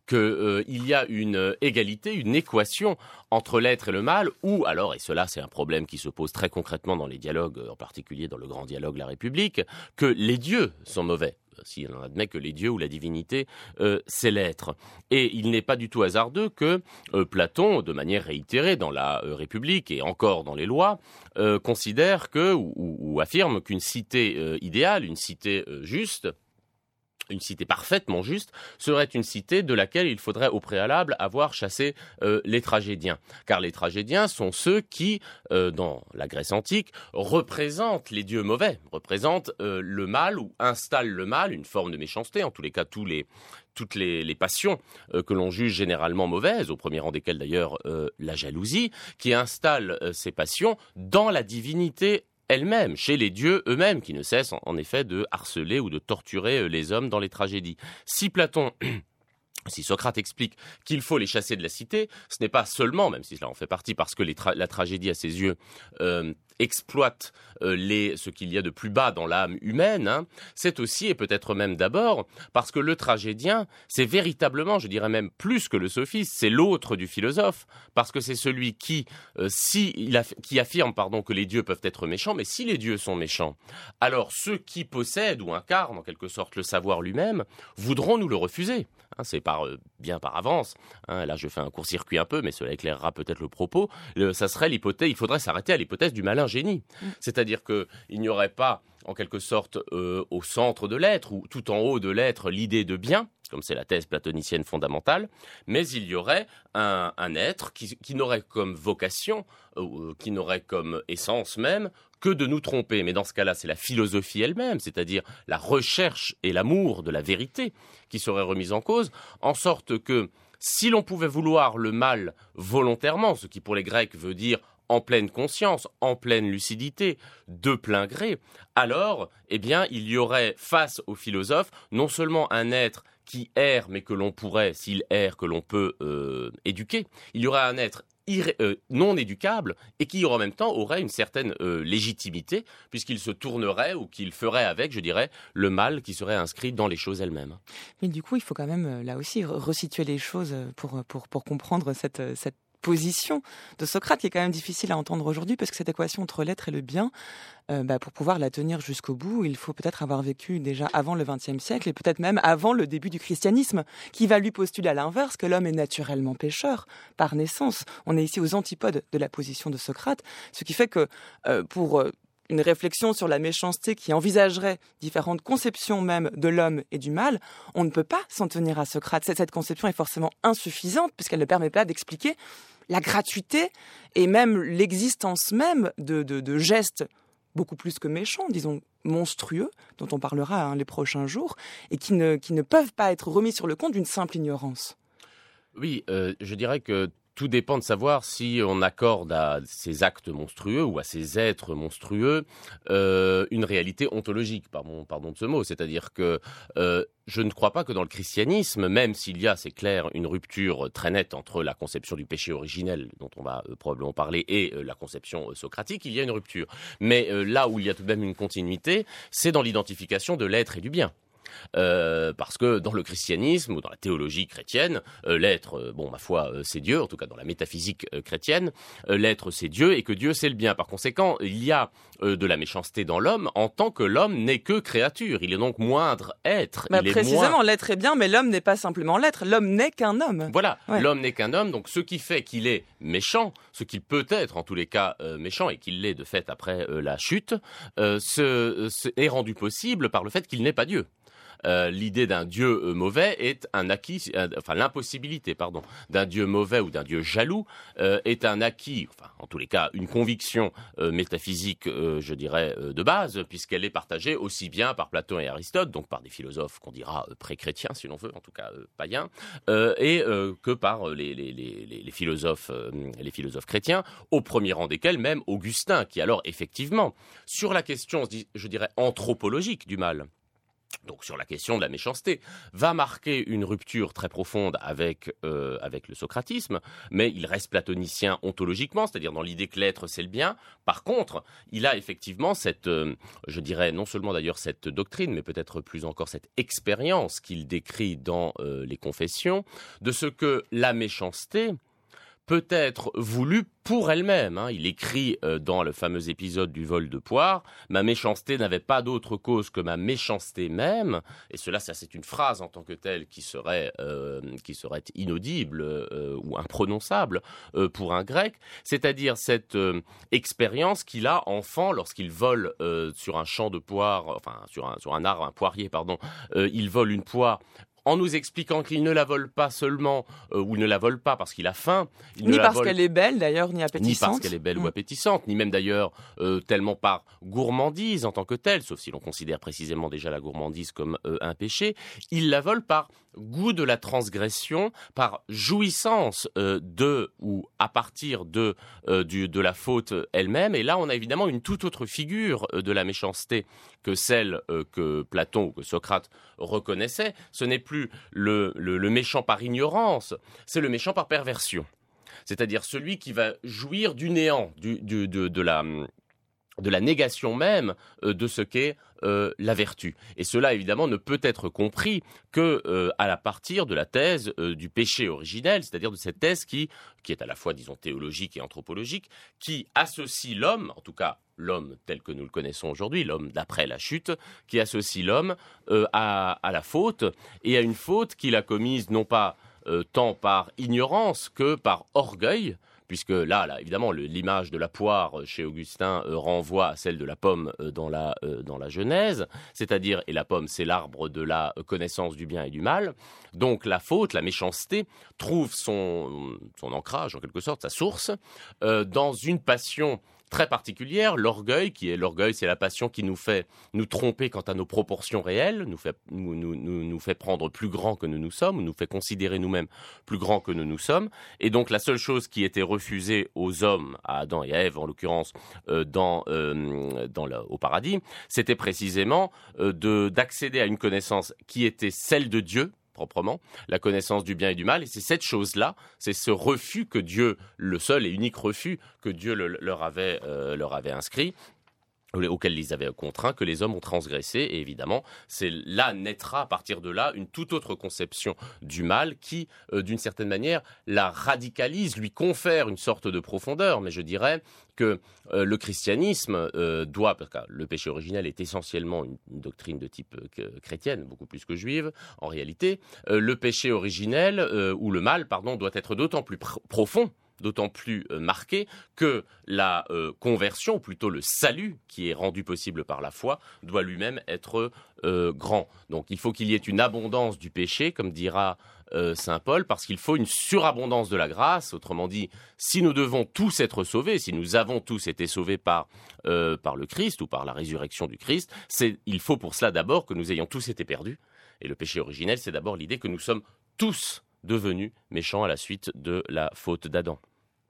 qu'il euh, y a une égalité, une équation entre l'être et le mal, ou alors, et cela c'est un problème qui se pose très concrètement dans les dialogues, en particulier dans le grand dialogue La République, que les dieux sont mauvais. Si on admet que les dieux ou la divinité, euh, c'est l'être. Et il n'est pas du tout hasardeux que euh, Platon, de manière réitérée dans la euh, République et encore dans les lois, euh, considère que, ou, ou affirme qu'une cité euh, idéale, une cité euh, juste, une cité parfaitement juste, serait une cité de laquelle il faudrait au préalable avoir chassé euh, les tragédiens. Car les tragédiens sont ceux qui, euh, dans la Grèce antique, représentent les dieux mauvais, représentent euh, le mal ou installent le mal, une forme de méchanceté, en tous les cas tous les, toutes les, les passions euh, que l'on juge généralement mauvaises, au premier rang desquelles d'ailleurs euh, la jalousie, qui installe euh, ces passions dans la divinité elle-même, chez les dieux eux-mêmes, qui ne cessent en, en effet de harceler ou de torturer les hommes dans les tragédies. Si Platon... Si Socrate explique qu'il faut les chasser de la cité, ce n'est pas seulement, même si cela en fait partie, parce que les tra- la tragédie à ses yeux euh, exploite euh, les, ce qu'il y a de plus bas dans l'âme humaine, hein, c'est aussi, et peut-être même d'abord, parce que le tragédien, c'est véritablement, je dirais même plus que le sophiste, c'est l'autre du philosophe, parce que c'est celui qui, euh, si, il a, qui affirme pardon, que les dieux peuvent être méchants, mais si les dieux sont méchants, alors ceux qui possèdent ou incarnent en quelque sorte le savoir lui-même voudront nous le refuser. Hein, c'est par, euh, bien par avance. Hein, là, je fais un court-circuit un peu, mais cela éclairera peut-être le propos. Le, ça serait l'hypothèse. Il faudrait s'arrêter à l'hypothèse du malin génie. Mmh. C'est-à-dire que il n'y aurait pas, en quelque sorte, euh, au centre de l'être ou tout en haut de l'être, l'idée de bien, comme c'est la thèse platonicienne fondamentale, mais il y aurait un, un être qui, qui n'aurait comme vocation, euh, qui n'aurait comme essence même, que de nous tromper. Mais dans ce cas-là, c'est la philosophie elle-même, c'est-à-dire la recherche et l'amour de la vérité qui seraient remis en cause, en sorte que si l'on pouvait vouloir le mal volontairement, ce qui pour les Grecs veut dire en pleine conscience, en pleine lucidité, de plein gré, alors, eh bien, il y aurait face au philosophe non seulement un être qui erre, mais que l'on pourrait, s'il erre, que l'on peut euh, éduquer, il y aurait un être irré- euh, non éducable et qui en même temps aurait une certaine euh, légitimité puisqu'il se tournerait ou qu'il ferait avec, je dirais, le mal qui serait inscrit dans les choses elles-mêmes. Mais du coup, il faut quand même, là aussi, resituer les choses pour, pour, pour comprendre cette, cette position de Socrate qui est quand même difficile à entendre aujourd'hui parce que cette équation entre l'être et le bien, euh, bah, pour pouvoir la tenir jusqu'au bout, il faut peut-être avoir vécu déjà avant le vingtième siècle et peut-être même avant le début du christianisme qui va lui postuler à l'inverse que l'homme est naturellement pécheur par naissance. On est ici aux antipodes de la position de Socrate, ce qui fait que euh, pour... Euh, une réflexion sur la méchanceté qui envisagerait différentes conceptions même de l'homme et du mal, on ne peut pas s'en tenir à Socrate. Cette conception est forcément insuffisante puisqu'elle ne permet pas d'expliquer la gratuité et même l'existence même de, de, de gestes beaucoup plus que méchants, disons monstrueux, dont on parlera hein, les prochains jours, et qui ne, qui ne peuvent pas être remis sur le compte d'une simple ignorance. Oui, euh, je dirais que tout dépend de savoir si on accorde à ces actes monstrueux ou à ces êtres monstrueux euh, une réalité ontologique, pardon, pardon de ce mot. C'est-à-dire que euh, je ne crois pas que dans le christianisme, même s'il y a, c'est clair, une rupture très nette entre la conception du péché originel, dont on va euh, probablement parler, et euh, la conception euh, socratique, il y a une rupture. Mais euh, là où il y a tout de même une continuité, c'est dans l'identification de l'être et du bien. Euh, parce que dans le christianisme ou dans la théologie chrétienne, euh, l'être, euh, bon, ma foi, euh, c'est Dieu, en tout cas dans la métaphysique euh, chrétienne, euh, l'être c'est Dieu et que Dieu c'est le bien. Par conséquent, il y a euh, de la méchanceté dans l'homme en tant que l'homme n'est que créature. Il est donc moindre être. Bah, il précisément, est moins... l'être est bien, mais l'homme n'est pas simplement l'être. L'homme n'est qu'un homme. Voilà, ouais. L'homme n'est qu'un homme, donc ce qui fait qu'il est méchant, ce qu'il peut être en tous les cas euh, méchant et qu'il l'est de fait après euh, la chute, euh, ce, ce est rendu possible par le fait qu'il n'est pas Dieu. Euh, l'idée d'un Dieu euh, mauvais est un acquis, euh, enfin l'impossibilité, pardon, d'un Dieu mauvais ou d'un Dieu jaloux euh, est un acquis, enfin en tous les cas une conviction euh, métaphysique, euh, je dirais, euh, de base, puisqu'elle est partagée aussi bien par Platon et Aristote, donc par des philosophes qu'on dira euh, pré-chrétiens si l'on veut, en tout cas euh, païens, euh, et euh, que par les, les, les, les, philosophes, euh, les philosophes chrétiens, au premier rang desquels même Augustin, qui alors effectivement, sur la question, je dirais, anthropologique du mal, donc sur la question de la méchanceté, va marquer une rupture très profonde avec, euh, avec le socratisme, mais il reste platonicien ontologiquement, c'est-à-dire dans l'idée que l'être c'est le bien. Par contre, il a effectivement cette, euh, je dirais non seulement d'ailleurs cette doctrine, mais peut-être plus encore cette expérience qu'il décrit dans euh, les Confessions, de ce que la méchanceté peut être voulue pour elle-même. Hein. Il écrit euh, dans le fameux épisode du vol de poire, « Ma méchanceté n'avait pas d'autre cause que ma méchanceté même ». Et cela, ça, c'est une phrase en tant que telle qui serait, euh, qui serait inaudible euh, ou imprononçable euh, pour un grec. C'est-à-dire cette euh, expérience qu'il a enfant lorsqu'il vole euh, sur un champ de poire, enfin sur un, sur un arbre, un poirier, pardon, euh, il vole une poire en nous expliquant qu'il ne la vole pas seulement, euh, ou ne la vole pas parce qu'il a faim. Il ni ne parce la vole... qu'elle est belle d'ailleurs, ni appétissante. Ni parce qu'elle est belle mmh. ou appétissante, ni même d'ailleurs euh, tellement par gourmandise en tant que telle, sauf si l'on considère précisément déjà la gourmandise comme euh, un péché. Il la vole par goût de la transgression, par jouissance euh, de ou à partir de, euh, du, de la faute elle-même. Et là, on a évidemment une toute autre figure euh, de la méchanceté que celle euh, que Platon ou que Socrate reconnaissait. Ce n'est plus le, le, le méchant par ignorance, c'est le méchant par perversion. C'est-à-dire celui qui va jouir du néant, du, du, de, de, la, de la négation même euh, de ce qu'est euh, la vertu. Et cela, évidemment, ne peut être compris que euh, à la partir de la thèse euh, du péché originel, c'est-à-dire de cette thèse qui, qui est à la fois, disons, théologique et anthropologique, qui associe l'homme, en tout cas l'homme tel que nous le connaissons aujourd'hui, l'homme d'après la chute, qui associe l'homme euh, à, à la faute, et à une faute qu'il a commise non pas euh, tant par ignorance que par orgueil, puisque là, là évidemment, le, l'image de la poire chez Augustin euh, renvoie à celle de la pomme euh, dans, la, euh, dans la Genèse, c'est-à-dire, et la pomme, c'est l'arbre de la connaissance du bien et du mal. Donc la faute, la méchanceté, trouve son, son ancrage, en quelque sorte, sa source, euh, dans une passion très particulière, l'orgueil, qui est l'orgueil, c'est la passion qui nous fait nous tromper quant à nos proportions réelles, nous fait, nous, nous, nous, nous fait prendre plus grand que nous nous sommes, nous fait considérer nous-mêmes plus grand que nous nous sommes. Et donc la seule chose qui était refusée aux hommes, à Adam et à Ève en l'occurrence, euh, dans, euh, dans le, au paradis, c'était précisément euh, de, d'accéder à une connaissance qui était celle de Dieu, proprement, la connaissance du bien et du mal, et c'est cette chose-là, c'est ce refus que Dieu, le seul et unique refus que Dieu le, leur, avait, euh, leur avait inscrit, auquel ils avaient contraint, que les hommes ont transgressé, et évidemment, c'est là naîtra à partir de là une toute autre conception du mal qui, euh, d'une certaine manière, la radicalise, lui confère une sorte de profondeur, mais je dirais que euh, le christianisme euh, doit, parce que le péché originel est essentiellement une, une doctrine de type euh, chrétienne, beaucoup plus que juive, en réalité, euh, le péché originel, euh, ou le mal, pardon, doit être d'autant plus pr- profond, d'autant plus euh, marqué que la euh, conversion, ou plutôt le salut qui est rendu possible par la foi, doit lui-même être euh, grand. Donc il faut qu'il y ait une abondance du péché, comme dira euh, saint Paul, parce qu'il faut une surabondance de la grâce. Autrement dit, si nous devons tous être sauvés, si nous avons tous été sauvés par, euh, par le Christ ou par la résurrection du Christ, c'est, il faut pour cela d'abord que nous ayons tous été perdus. Et le péché originel, c'est d'abord l'idée que nous sommes tous devenus méchants à la suite de la faute d'Adam.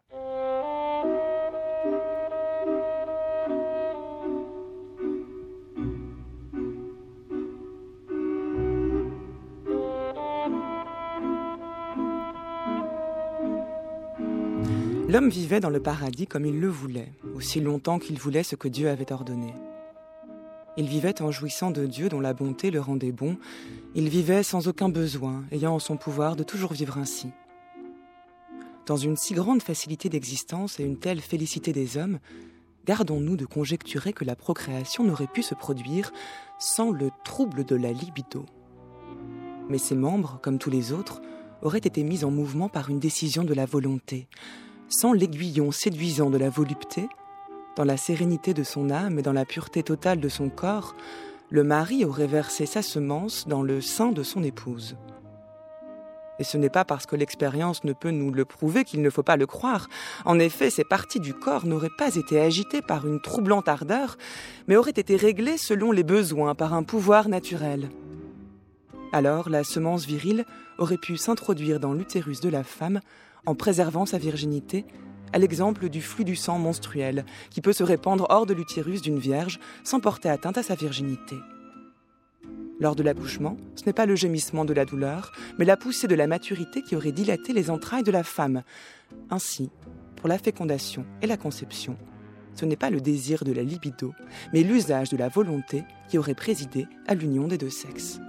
L'homme vivait dans le paradis comme il le voulait, aussi longtemps qu'il voulait ce que Dieu avait ordonné. Il vivait en jouissant de Dieu dont la bonté le rendait bon. Il vivait sans aucun besoin, ayant en son pouvoir de toujours vivre ainsi. Dans une si grande facilité d'existence et une telle félicité des hommes, gardons-nous de conjecturer que la procréation n'aurait pu se produire sans le trouble de la libido. Mais ses membres, comme tous les autres, auraient été mis en mouvement par une décision de la volonté. Sans l'aiguillon séduisant de la volupté, dans la sérénité de son âme et dans la pureté totale de son corps, le mari aurait versé sa semence dans le sein de son épouse. Et ce n'est pas parce que l'expérience ne peut nous le prouver qu'il ne faut pas le croire. En effet, ces parties du corps n'auraient pas été agitées par une troublante ardeur, mais auraient été réglées selon les besoins par un pouvoir naturel. Alors, la semence virile aurait pu s'introduire dans l'utérus de la femme en préservant sa virginité, à l'exemple du flux du sang menstruel, qui peut se répandre hors de l'utérus d'une vierge sans porter atteinte à sa virginité. Lors de l'accouchement, ce n'est pas le gémissement de la douleur, mais la poussée de la maturité qui aurait dilaté les entrailles de la femme. Ainsi, pour la fécondation et la conception, ce n'est pas le désir de la libido, mais l'usage de la volonté qui aurait présidé à l'union des deux sexes.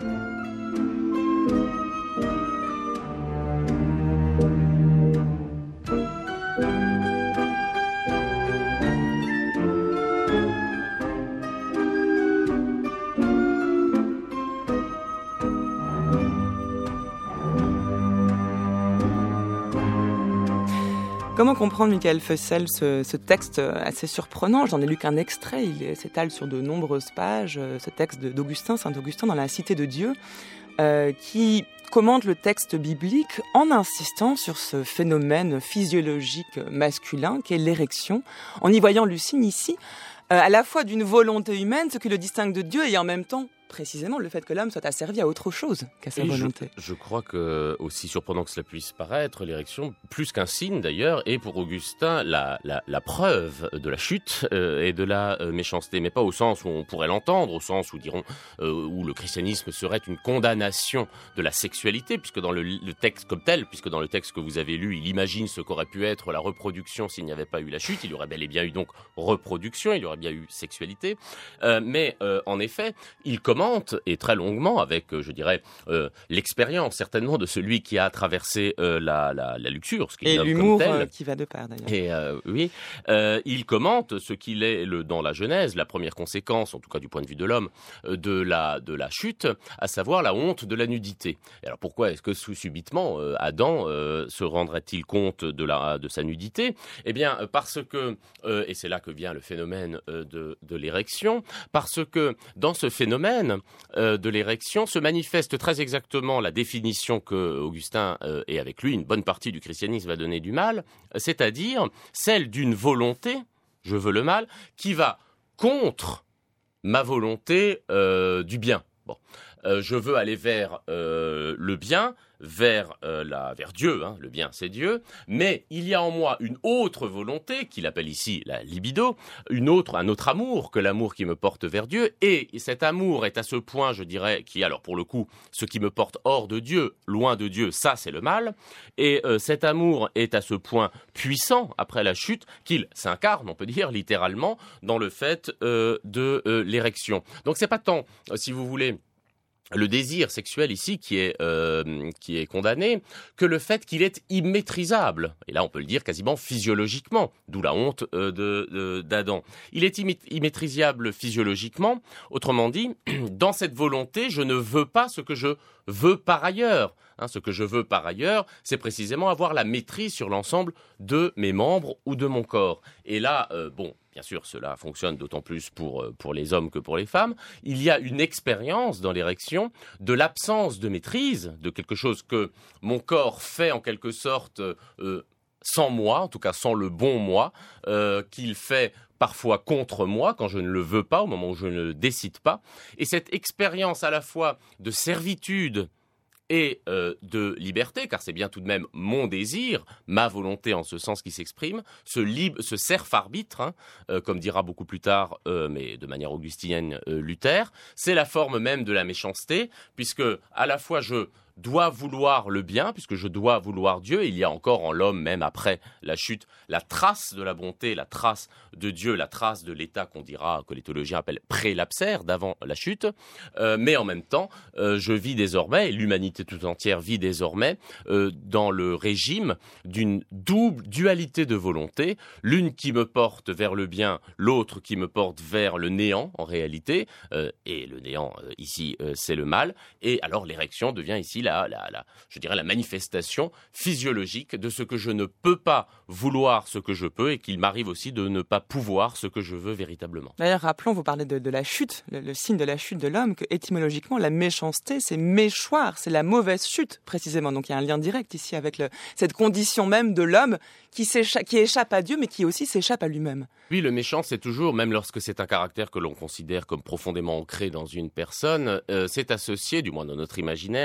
Comment comprendre, Michael Fussell, ce, ce texte assez surprenant? J'en ai lu qu'un extrait, il s'étale sur de nombreuses pages, ce texte d'Augustin, Saint-Augustin dans la Cité de Dieu, euh, qui commente le texte biblique en insistant sur ce phénomène physiologique masculin qu'est l'érection, en y voyant Lucine ici, euh, à la fois d'une volonté humaine, ce qui le distingue de Dieu, et en même temps précisément le fait que l'homme soit asservi à autre chose qu'à sa et volonté. Je, je crois que, aussi surprenant que cela puisse paraître, l'érection, plus qu'un signe d'ailleurs, est pour Augustin la, la, la preuve de la chute euh, et de la euh, méchanceté, mais pas au sens où on pourrait l'entendre, au sens où, dirons, euh, où le christianisme serait une condamnation de la sexualité, puisque dans le, le texte comme tel, puisque dans le texte que vous avez lu, il imagine ce qu'aurait pu être la reproduction s'il n'y avait pas eu la chute, il y aurait bel et bien eu donc reproduction, il y aurait bien eu sexualité, euh, mais euh, en effet, il commente, et très longuement, avec, euh, je dirais, euh, l'expérience certainement de celui qui a traversé euh, la, la, la luxure, ce qu'il et nomme l'humour comme tel. Euh, qui va de pair d'ailleurs. Et euh, oui, euh, il commente ce qu'il est le, dans la Genèse, la première conséquence, en tout cas du point de vue de l'homme, euh, de la de la chute, à savoir la honte de la nudité. Et alors pourquoi est-ce que subitement euh, Adam euh, se rendrait-il compte de la de sa nudité? Eh bien parce que euh, et c'est là que vient le phénomène euh, de de l'érection, parce que dans ce phénomène euh, de l'érection se manifeste très exactement la définition que Augustin euh, et avec lui une bonne partie du christianisme va donner du mal, c'est-à-dire celle d'une volonté, je veux le mal, qui va contre ma volonté euh, du bien. Bon, euh, je veux aller vers euh, le bien, vers euh, la vers Dieu, hein, le bien c'est Dieu, mais il y a en moi une autre volonté qu'il appelle ici la libido, une autre un autre amour que l'amour qui me porte vers Dieu, et cet amour est à ce point, je dirais, qui alors pour le coup ce qui me porte hors de Dieu, loin de Dieu, ça c'est le mal, et euh, cet amour est à ce point puissant après la chute qu'il s'incarne, on peut dire littéralement, dans le fait euh, de euh, l'érection. Donc c'est pas tant, euh, si vous voulez, le désir sexuel ici qui est euh, qui est condamné, que le fait qu'il est immaîtrisable. Et là, on peut le dire quasiment physiologiquement, d'où la honte euh, de, de d'Adam. Il est immaîtrisable physiologiquement. Autrement dit, dans cette volonté, je ne veux pas ce que je veux par ailleurs. Hein, ce que je veux par ailleurs, c'est précisément avoir la maîtrise sur l'ensemble de mes membres ou de mon corps. Et là, euh, bon, bien sûr, cela fonctionne d'autant plus pour, euh, pour les hommes que pour les femmes. Il y a une expérience dans l'érection de l'absence de maîtrise, de quelque chose que mon corps fait en quelque sorte euh, sans moi, en tout cas sans le bon moi, euh, qu'il fait parfois contre moi, quand je ne le veux pas, au moment où je ne le décide pas. Et cette expérience à la fois de servitude et euh, de liberté, car c'est bien tout de même mon désir, ma volonté en ce sens qui s'exprime, ce, libre, ce serf-arbitre, hein, euh, comme dira beaucoup plus tard, euh, mais de manière augustinienne, euh, Luther, c'est la forme même de la méchanceté, puisque à la fois je dois vouloir le bien, puisque je dois vouloir Dieu. Il y a encore en l'homme, même après la chute, la trace de la bonté, la trace de Dieu, la trace de l'état qu'on dira, que les théologiens appellent prélapsaire, d'avant la chute. Euh, mais en même temps, euh, je vis désormais, et l'humanité tout entière vit désormais, euh, dans le régime d'une double dualité de volonté, l'une qui me porte vers le bien, l'autre qui me porte vers le néant, en réalité, euh, et le néant, euh, ici, euh, c'est le mal. Et alors l'érection devient ici La, la, la, je dirais la manifestation physiologique de ce que je ne peux pas vouloir ce que je peux et qu'il m'arrive aussi de ne pas pouvoir ce que je veux véritablement. D'ailleurs, rappelons, vous parlez de, de la chute, le, le signe de la chute de l'homme, que étymologiquement, la méchanceté, c'est méchoir, c'est la mauvaise chute, précisément. Donc il y a un lien direct ici avec le, cette condition même de l'homme qui, s'écha- qui échappe à Dieu, mais qui aussi s'échappe à lui-même. Oui, le méchant, c'est toujours, même lorsque c'est un caractère que l'on considère comme profondément ancré dans une personne, euh, c'est associé, du moins dans notre imaginaire, à l'idée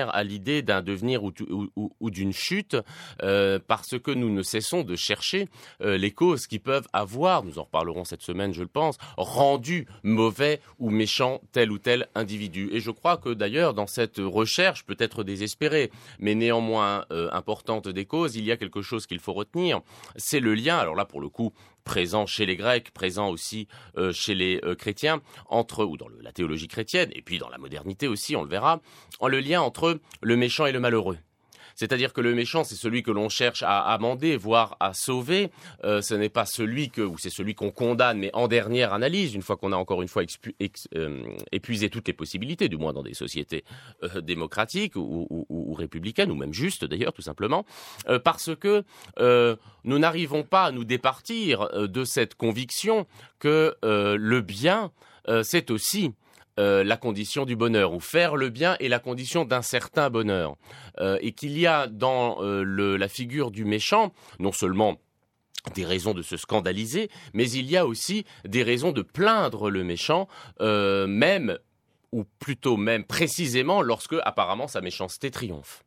l'idée d'un devenir ou, ou, ou, ou d'une chute, euh, parce que nous ne cessons de chercher euh, les causes qui peuvent avoir, nous en reparlerons cette semaine je le pense, rendu mauvais ou méchant tel ou tel individu. Et je crois que d'ailleurs dans cette recherche peut-être désespérée, mais néanmoins euh, importante des causes, il y a quelque chose qu'il faut retenir, c'est le lien, alors là pour le coup, présent chez les Grecs, présent aussi euh, chez les euh, chrétiens, entre ou dans le, la théologie chrétienne, et puis dans la modernité aussi, on le verra, en le lien entre le méchant et le malheureux. C'est-à-dire que le méchant, c'est celui que l'on cherche à amender, voire à sauver. Euh, ce n'est pas celui que, ou c'est celui qu'on condamne, mais en dernière analyse, une fois qu'on a encore une fois expu, ex, euh, épuisé toutes les possibilités, du moins dans des sociétés euh, démocratiques ou, ou, ou républicaines, ou même justes d'ailleurs, tout simplement, euh, parce que euh, nous n'arrivons pas à nous départir euh, de cette conviction que euh, le bien, euh, c'est aussi Euh, la condition du bonheur, ou faire le bien est la condition d'un certain bonheur. Euh, et qu'il y a dans euh, le, la figure du méchant, non seulement des raisons de se scandaliser, mais il y a aussi des raisons de plaindre le méchant, euh, même, ou plutôt même précisément, lorsque apparemment sa méchanceté triomphe.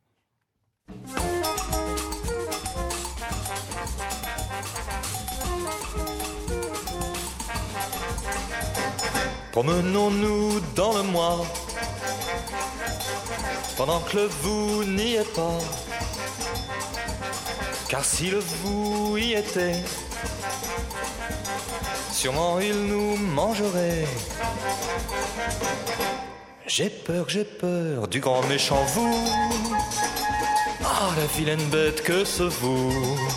Promenons-nous dans le mois, pendant que le vous n'y est pas. Car si le vous y était, sûrement il nous mangerait. J'ai peur, j'ai peur du grand méchant vous. Ah, la vilaine bête que ce vous.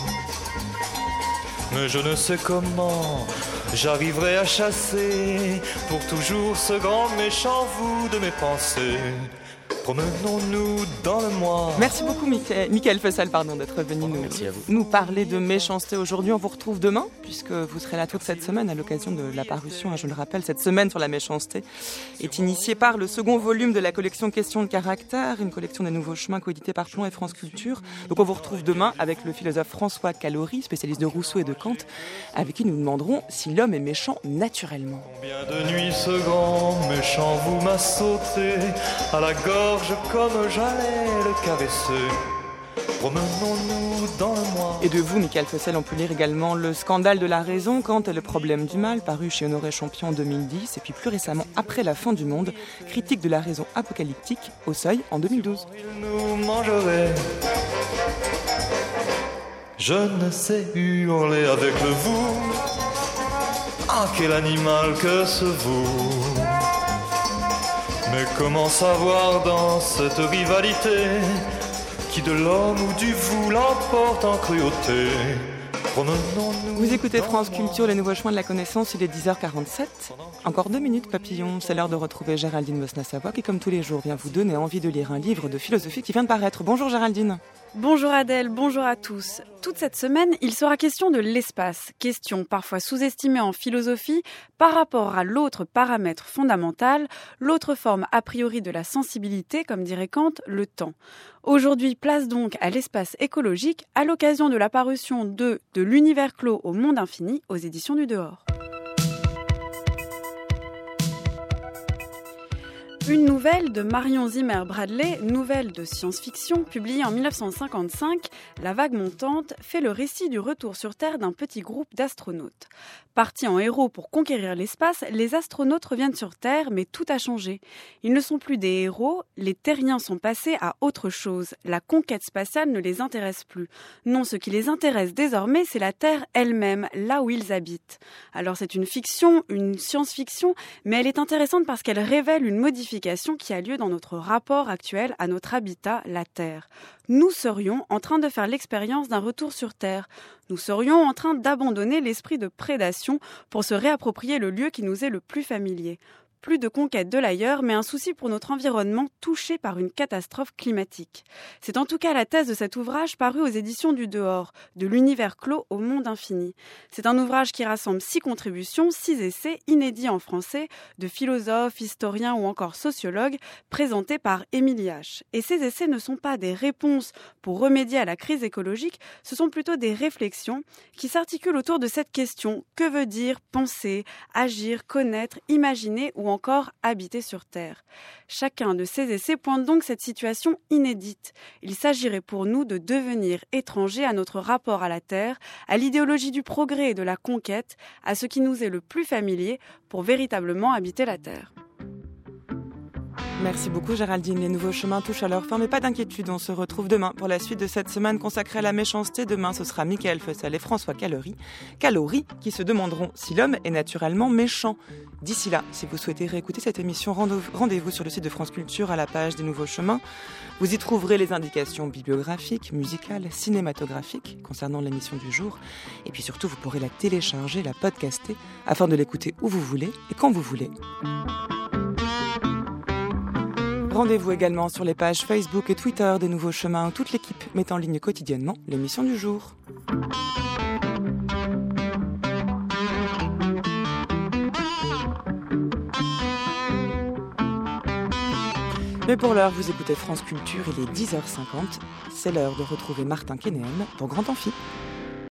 Mais je ne sais comment j'arriverai à chasser pour toujours ce grand méchant vous de mes pensées. Promenons-nous dans le mois. Merci beaucoup Mickaël Fessel pardon, d'être venu nous, nous parler de méchanceté aujourd'hui. On vous retrouve demain, puisque vous serez là toute cette semaine à l'occasion de la parution, je le rappelle, cette semaine sur la méchanceté est initiée par le second volume de la collection Questions de caractère, une collection des nouveaux chemins coéditée par Plon et France Culture. Donc on vous retrouve demain avec le philosophe François Calori, spécialiste de Rousseau et de Kant, avec qui nous demanderons si l'homme est méchant naturellement. Combien de nuits ce grand méchant vous m'a sauté à la gorge comme j'allais le caresser. Promenons-nous dans le mois. Et de vous, Mickaël Fessel, on peut lire également Le scandale de la raison, Kant et le problème du mal, paru chez Honoré Champion en deux mille dix, et puis plus récemment Après la fin du monde, critique de la raison apocalyptique, au Seuil en deux mille douze. Il nous mangerait. Je ne sais hurler avec le vous. Ah, quel animal que ce vous. Mais comment savoir dans cette rivalité qui de l'homme ou du vous l'emporte en cruauté? Vous écoutez France Culture, les nouveaux chemins de la connaissance, il est dix heures quarante-sept. Encore deux minutes, papillon, c'est l'heure de retrouver Géraldine Mosna-Savoie qui, comme tous les jours, vient vous donner envie de lire un livre de philosophie qui vient de paraître. Bonjour Géraldine. Bonjour Adèle, bonjour à tous. Toute cette semaine, il sera question de l'espace, question parfois sous-estimée en philosophie par rapport à l'autre paramètre fondamental, l'autre forme a priori de la sensibilité, comme dirait Kant, le temps. Aujourd'hui, place donc à l'espace écologique à l'occasion de la parution de « De l'univers clos au monde infini » aux éditions du Dehors. Une nouvelle de Marion Zimmer Bradley, nouvelle de science-fiction, publiée en dix-neuf cent cinquante-cinq, La vague montante fait le récit du retour sur Terre d'un petit groupe d'astronautes. Partis en héros pour conquérir l'espace, les astronautes reviennent sur Terre, mais tout a changé. Ils ne sont plus des héros, les terriens sont passés à autre chose. La conquête spatiale ne les intéresse plus. Non, ce qui les intéresse désormais, c'est la Terre elle-même, là où ils habitent. Alors c'est une fiction, une science-fiction, mais elle est intéressante parce qu'elle révèle une modification qui a lieu dans notre rapport actuel à notre habitat, la Terre. Nous serions en train de faire l'expérience d'un retour sur Terre. Nous serions en train d'abandonner l'esprit de prédation pour se réapproprier le lieu qui nous est le plus familier. Plus de conquête de l'ailleurs, mais un souci pour notre environnement touché par une catastrophe climatique. C'est en tout cas la thèse de cet ouvrage paru aux éditions du Dehors, De l'univers clos au monde infini. C'est un ouvrage qui rassemble six contributions, six essais inédits en français, de philosophes, historiens ou encore sociologues, présentés par Émilie H. Et ces essais ne sont pas des réponses pour remédier à la crise écologique, ce sont plutôt des réflexions qui s'articulent autour de cette question: que veut dire penser, agir, connaître, imaginer ou ou encore habiter sur Terre. Chacun de ces essais pointe donc cette situation inédite. Il s'agirait pour nous de devenir étrangers à notre rapport à la Terre, à l'idéologie du progrès et de la conquête, à ce qui nous est le plus familier pour véritablement habiter la Terre. Merci beaucoup Géraldine. Les nouveaux chemins touchent à leur fin, mais pas d'inquiétude, on se retrouve demain pour la suite de cette semaine consacrée à la méchanceté. Demain, ce sera Michael Fessel et François Calory, Calory qui se demanderont si l'homme est naturellement méchant. D'ici là, si vous souhaitez réécouter cette émission, rendez-vous sur le site de France Culture à la page des nouveaux chemins. Vous y trouverez les indications bibliographiques, musicales, cinématographiques concernant l'émission du jour. Et puis surtout, vous pourrez la télécharger, la podcaster, afin de l'écouter où vous voulez et quand vous voulez. Rendez-vous également sur les pages Facebook et Twitter des Nouveaux Chemins où toute l'équipe met en ligne quotidiennement l'émission du jour. Mais pour l'heure, vous écoutez France Culture, il est dix heures cinquante. C'est l'heure de retrouver Martin Kénéhem pour Grand Amphi.